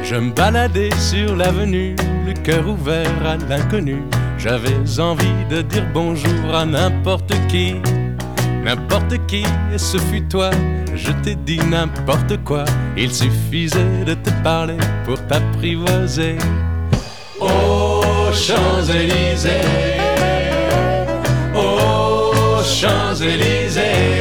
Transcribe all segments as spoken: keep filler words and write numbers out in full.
Je me baladais sur l'avenue, le cœur ouvert à l'inconnu. J'avais envie de dire bonjour à n'importe qui, n'importe qui, et ce fut toi. Je t'ai dit n'importe quoi, il suffisait de te parler pour t'apprivoiser. Aux Champs-Élysées, aux Champs-Élysées,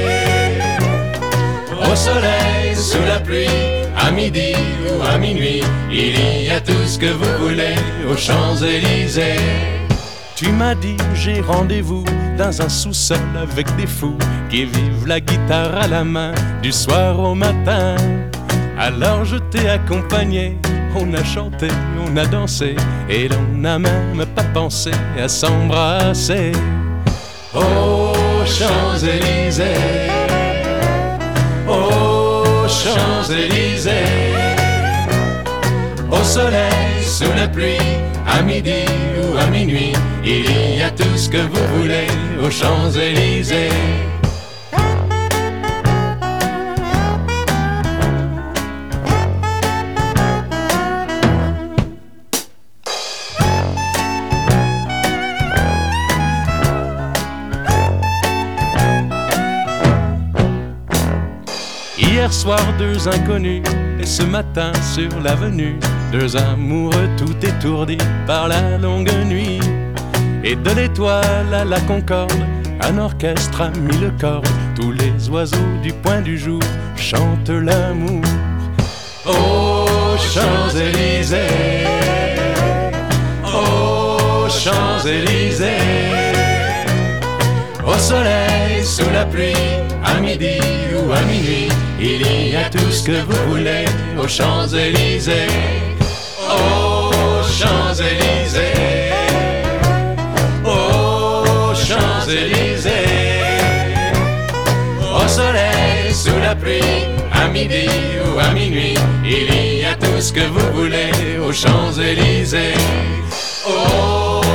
au soleil, sous la pluie, à midi ou à minuit, il y a tout ce que vous voulez aux Champs-Élysées. Tu m'as dit j'ai rendez-vous dans un sous-sol avec des fous qui vivent la guitare à la main du soir au matin. Alors je t'ai accompagné, on a chanté, on a dansé et l'on n'a même pas pensé à s'embrasser. Aux Champs-Élysées, aux Champs-Élysées, au soleil, sous la pluie, à midi ou à minuit, il y a tout ce que vous voulez aux Champs-Élysées. Hier soir, deux inconnus, et ce matin sur l'avenue, deux amoureux tout étourdis par la longue nuit. Et de l'étoile à la Concorde, un orchestre a mis le corps. Tous les oiseaux du point du jour chantent l'amour. Aux Champs-Élysées, aux Champs-Élysées, au soleil, sous la pluie, à midi ou à minuit, il y a tout ce que vous voulez aux Champs-Élysées. Aux Champs-Élysées, aux Champs-Élysées, au soleil, sous la pluie, à midi ou à minuit, il y a tout ce que vous voulez aux Champs-Élysées. Aux